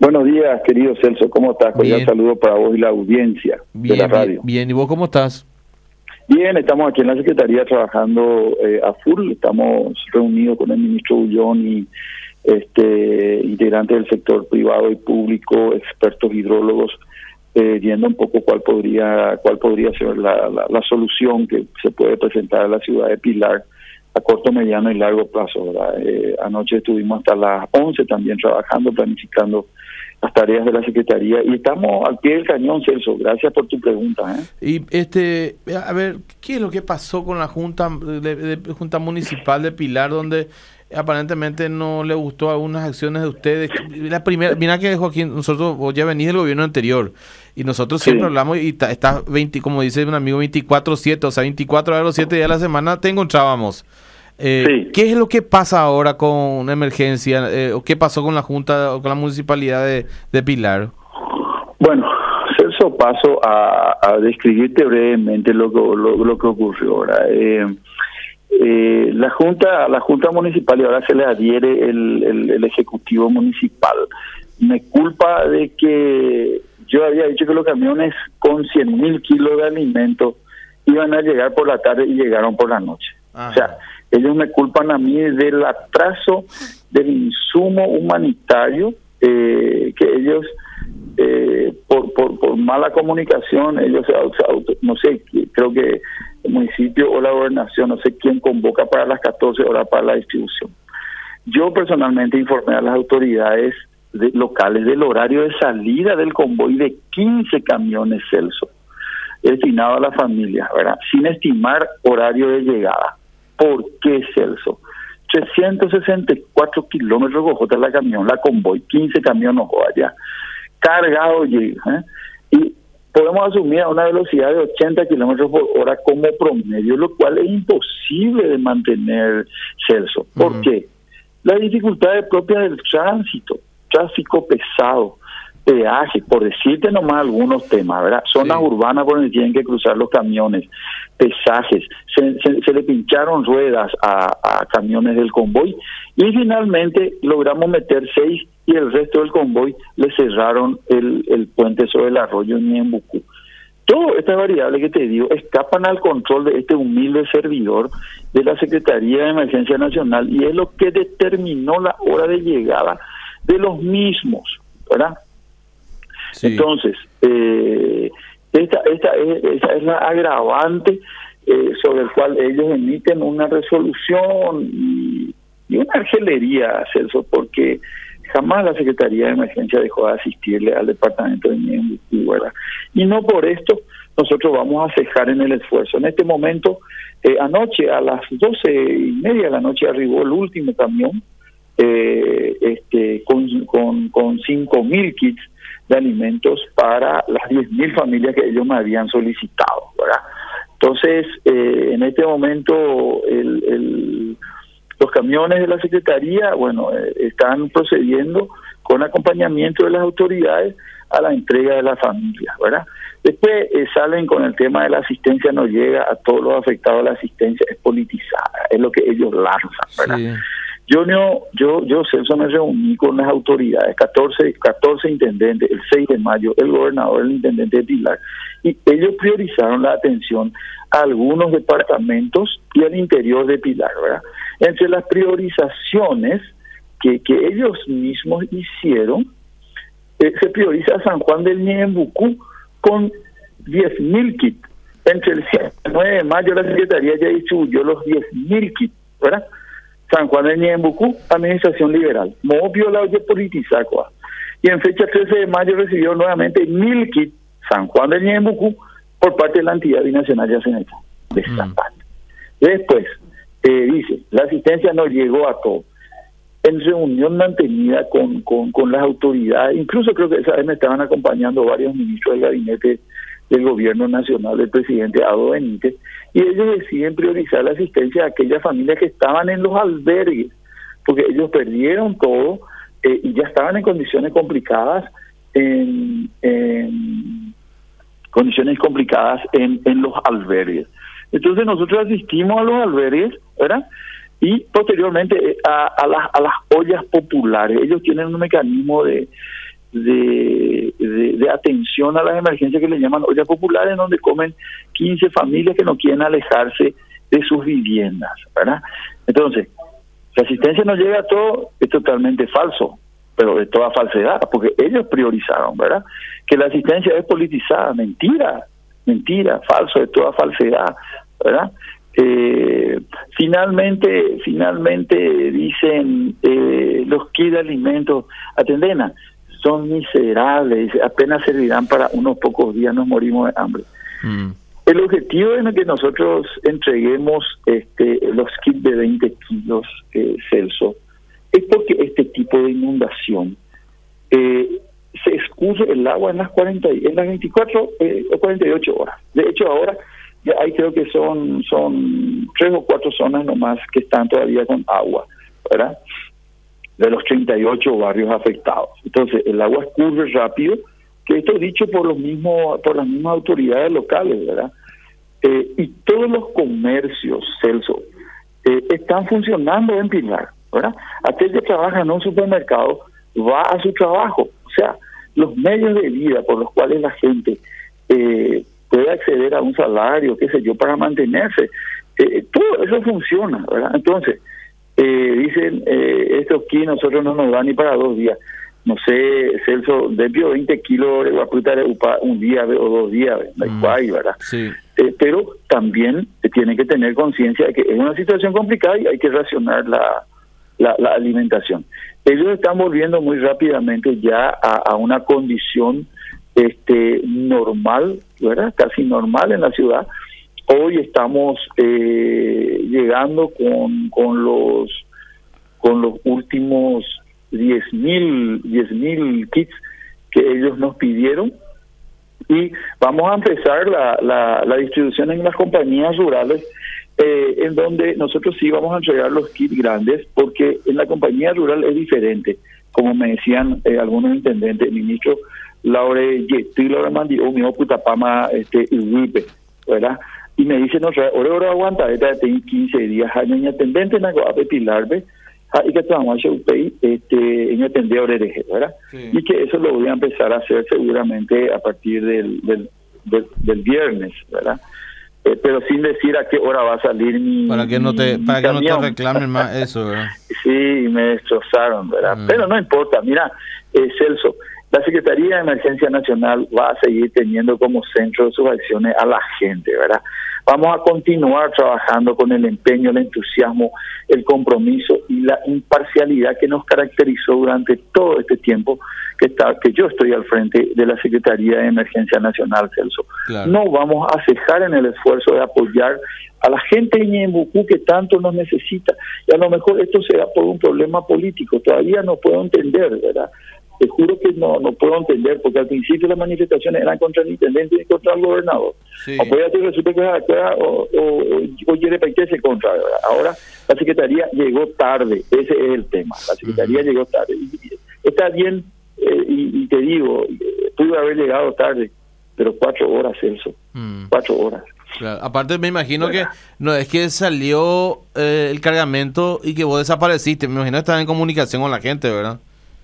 Buenos días, querido Celso, ¿cómo estás? Cordial Bien. saludo para vos y la audiencia de la radio. Bien. ¿Y vos cómo estás? Bien, estamos aquí en la Secretaría trabajando a full, estamos reunidos con el ministro Ullón y integrantes del sector privado y público, expertos hidrólogos, viendo un poco cuál podría ser la solución que se puede presentar a la ciudad de Pilar a corto, mediano y largo plazo, ¿verdad? Anoche estuvimos hasta las 11 también trabajando, planificando las tareas de la Secretaría y estamos al pie del cañón, Celso. Gracias por tu pregunta. Y a ver, ¿qué es lo que pasó con la Junta Junta Municipal de Pilar, donde aparentemente no le gustó algunas acciones de ustedes? La primera, mira que Joaquín, nosotros, vos ya venís del gobierno anterior y nosotros siempre hablamos y está 20, como dice un amigo, 24/7, o sea, 24 horas los 7 días de la semana te encontrábamos. ¿Qué es lo que pasa ahora con una emergencia? ¿O qué pasó con la Junta o con la Municipalidad de Pilar? Bueno, Celso, paso a describirte brevemente lo que ocurrió ahora. La Junta Municipal, y ahora se le adhiere el Ejecutivo Municipal, me culpa de que yo había dicho que los camiones con 100.000 kilos de alimento iban a llegar por la tarde y llegaron por la noche. Ajá. O sea, ellos me culpan a mí del atraso del insumo humanitario que ellos, por mala comunicación, ellos no sé, creo que el municipio o la gobernación, no sé quién convoca para las 14 horas para la distribución. Yo personalmente informé a las autoridades locales del horario de salida del convoy de 15 camiones, Celso, destinado a la familia, ¿verdad? Sin estimar horario de llegada. ¿Por qué, Celso? 364 kilómetros cojota la camión, la convoy, 15 camiones allá, cargado llega, y podemos asumir a una velocidad de 80 kilómetros por hora como promedio, lo cual es imposible de mantener, Celso. ¿Por qué? Las dificultades propias del tráfico pesado, peaje, por decirte nomás algunos temas, ¿verdad? Zonas urbanas por donde tienen que cruzar los camiones, pesajes, se le pincharon ruedas a camiones del convoy y finalmente logramos meter 6 y el resto del convoy le cerraron el puente sobre el arroyo Ñembucú. Todas estas variables que te digo escapan al control de este humilde servidor de la Secretaría de Emergencia Nacional y es lo que determinó la hora de llegada de los mismos, ¿verdad? Sí. Entonces, esa es la agravante sobre el cual ellos emiten una resolución y una argelería, Celso, porque jamás la Secretaría de Emergencia dejó de asistirle al departamento de Ñembucú, ¿verdad? Y no por esto nosotros vamos a cejar en el esfuerzo. En este momento, anoche a las 12:30 de la noche arribó el último camión con 5.000 kits de alimentos para las 10.000 familias que ellos me habían solicitado, ¿verdad? Entonces, en este momento, los camiones de la Secretaría, bueno, están procediendo con acompañamiento de las autoridades a la entrega de las familias, ¿verdad? Después salen con el tema de la asistencia, no llega a todos los afectados, la asistencia es politizada, es lo que ellos lanzan, ¿verdad? Sí. Yo, Celso, me reuní con las autoridades, 14 intendentes, el 6 de mayo, el gobernador, el intendente de Pilar, y ellos priorizaron la atención a algunos departamentos y al interior de Pilar, ¿verdad? Entre las priorizaciones que ellos mismos hicieron, se prioriza San Juan del Ñembucú con 10.000 kits. Entre el 7 y el 9 de mayo la Secretaría ya distribuyó los 10.000 kits, ¿verdad? San Juan del Ñembucú, Administración Liberal. Movio la oye politizacoa. Y en fecha 13 de mayo recibió nuevamente 1.000 kits San Juan del Ñembucú por parte de la entidad binacional Yaceneta de Zapata. Después, dice, la asistencia no llegó a todo. En reunión mantenida con las autoridades, incluso creo que esa vez me estaban acompañando varios ministros del gabinete del gobierno nacional del presidente Ado Benítez, y ellos deciden priorizar la asistencia a aquellas familias que estaban en los albergues, porque ellos perdieron todo y ya estaban en condiciones complicadas en los albergues. Entonces nosotros asistimos a los albergues, ¿verdad? Y posteriormente a las ollas populares. Ellos tienen un mecanismo de de atención a las emergencias que le llaman ollas populares, donde comen 15 familias que no quieren alejarse de sus viviendas, ¿verdad? Entonces, la asistencia no llega a todo, es totalmente falso, pero de toda falsedad, porque ellos priorizaron, ¿verdad? Que la asistencia es politizada, mentira, falso, de toda falsedad, ¿verdad? Finalmente dicen los kits de alimentos, Atendena, son miserables, apenas servirán para unos pocos días, nos morimos de hambre. El objetivo es que nosotros entreguemos los kits de 20 kilos, Celso, es porque este tipo de inundación se escurre el agua en las 24 o 48 horas. De hecho, ahora ya hay, creo que son 3 o 4 zonas nomás que están todavía con agua, ¿verdad? De los 38 barrios afectados. Entonces, el agua escurre rápido, que esto es dicho por las mismas autoridades locales, ¿verdad? Y todos los comercios, Celso, están funcionando en Pilar, ¿verdad? Aquel que trabaja en un supermercado va a su trabajo. O sea, los medios de vida por los cuales la gente puede acceder a un salario, qué sé yo, para mantenerse, todo eso funciona, ¿verdad? Entonces, dicen, esto aquí nosotros no nos da ni para 2 días. No sé, Celso, de 20 kilos de guaputa un día o 2 días, ¿verdad? Sí. Pero también tienen que tener conciencia de que es una situación complicada y hay que racionar la alimentación. Ellos están volviendo muy rápidamente ya a una condición normal, ¿verdad? Casi normal en la ciudad. Hoy estamos llegando con los últimos 10,000 kits que ellos nos pidieron, y vamos a empezar la distribución en las compañías rurales, en donde nosotros sí vamos a entregar los kits grandes, porque en la compañía rural es diferente, como me decían algunos intendentes, ministro Laure Mandi o mi Putapama ¿verdad? Y me dicen, no, ahora aguanta, tengo 15 días, hay intendente en Aguape Pilarbe, y que trabajamos en atender oreje, ¿verdad? Sí. Y que eso lo voy a empezar a hacer seguramente a partir del viernes, ¿verdad? Pero sin decir a qué hora va a salir para que no te reclamen más eso, ¿verdad? Sí, me destrozaron, ¿verdad? Pero no importa, mira, Celso, la Secretaría de Emergencia Nacional va a seguir teniendo como centro de sus acciones a la gente, ¿verdad? Vamos a continuar trabajando con el empeño, el entusiasmo, el compromiso y la imparcialidad que nos caracterizó durante todo este tiempo que yo estoy al frente de la Secretaría de Emergencia Nacional, Celso. Claro. No vamos a cejar en el esfuerzo de apoyar a la gente de Ñembucú que tanto nos necesita. Y a lo mejor esto será por un problema político. Todavía no puedo entender, ¿verdad? Te juro que no puedo entender, porque al principio las manifestaciones eran contra el intendente y contra el gobernador. Sí. Apóyate, resulta que o Yerepaitese contra, ¿verdad? Ahora la Secretaría llegó tarde, ese es el tema. La Secretaría llegó tarde. Está bien, y te digo, pudo haber llegado tarde, pero 4 horas, Celso. 4 horas. Claro. Aparte me imagino que no es que salió el cargamento y que vos desapareciste. Me imagino que estás en comunicación con la gente, ¿verdad?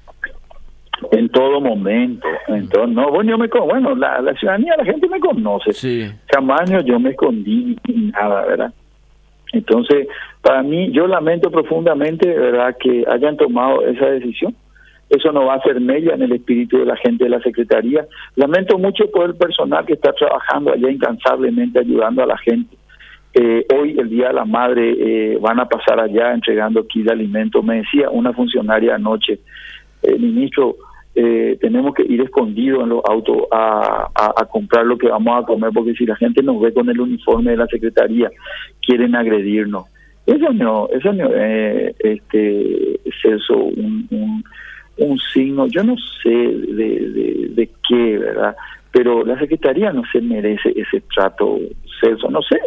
En todo momento. Entonces, la ciudadanía, la gente me conoce. Sí. Jamás yo me escondí ni nada, ¿verdad? Entonces, para mí, yo lamento profundamente, ¿verdad?, que hayan tomado esa decisión. Eso no va a hacer mella en el espíritu de la gente de la Secretaría. Lamento mucho por el personal que está trabajando allá incansablemente ayudando a la gente. Hoy, el Día de la Madre, van a pasar allá entregando kit de alimentos. Me decía una funcionaria anoche, ministro, tenemos que ir escondidos en los autos a comprar lo que vamos a comer, porque si la gente nos ve con el uniforme de la Secretaría, quieren agredirnos. Eso no es eso, un signo, yo no sé de qué, ¿verdad? Pero la Secretaría no se merece ese trato, Celso, no sé,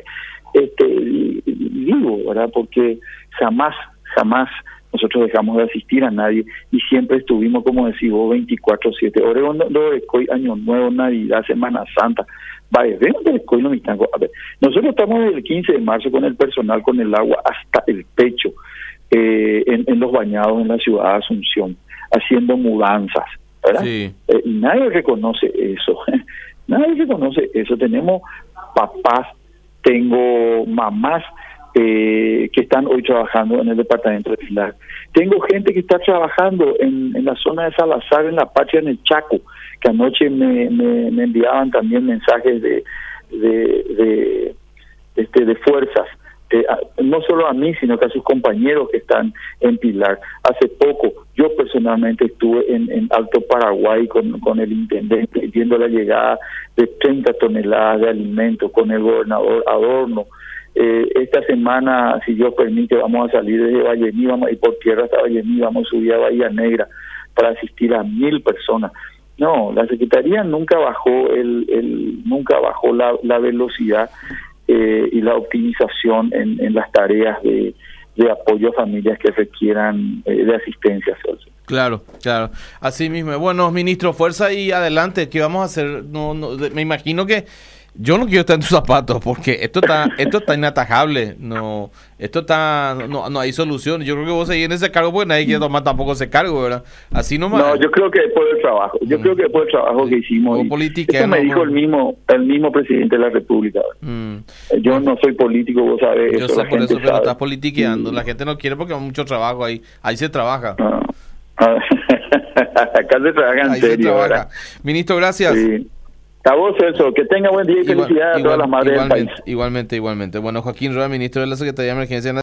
digo, ¿verdad? Porque jamás nosotros dejamos de asistir a nadie y siempre estuvimos, como decís vos, 24/7. Oregón, Año Nuevo, Navidad, Semana Santa. A ver, nosotros estamos desde el 15 de marzo con el personal, con el agua hasta el pecho, en los bañados en la ciudad de Asunción, haciendo mudanzas. ¿verdad? Sí. Y nadie reconoce eso. Nadie reconoce eso. Tenemos papás, tengo mamás que están hoy trabajando en el departamento de Pilar. Tengo gente que está trabajando en la zona de Salazar, en La Patria, en el Chaco, que anoche me enviaban también mensajes de fuerzas. No solo a mí, sino que a sus compañeros que están en Pilar. Hace poco, yo personalmente estuve en Alto Paraguay con el intendente, viendo la llegada de 30 toneladas de alimentos con el gobernador Adorno. Esta semana, si Dios permite, vamos a salir desde Vallemí, vamos a ir por tierra hasta Vallemí, vamos a subir a Bahía Negra para asistir a 1,000 personas. No, la Secretaría nunca bajó nunca bajó la velocidad y la optimización en las tareas de apoyo a familias que requieran de asistencia. Claro, claro. Así mismo. Bueno, ministro, fuerza y adelante. ¿Qué vamos a hacer? Me imagino que yo no quiero estar en tus zapatos porque esto está inatajable. No hay solución. Yo creo que vos seguís en ese cargo porque nadie quiere tomar tampoco ese cargo, ¿verdad? Así nomás. No, yo creo que después del trabajo. Creo que después del trabajo que hicimos. Eso me dijo el mismo presidente de la República. Yo no soy político, vos sabés. Yo sé por eso, pero estás politiqueando. La gente no quiere porque hay mucho trabajo ahí. Ahí se trabaja. Acá se trabaja en serio, ¿verdad? Ministro, gracias. Sí. A vos, Celso, que tenga buen día y felicidades a todas las madres del país. Igualmente. Bueno, Joaquín Rueda, ministro de la Secretaría de Emergencia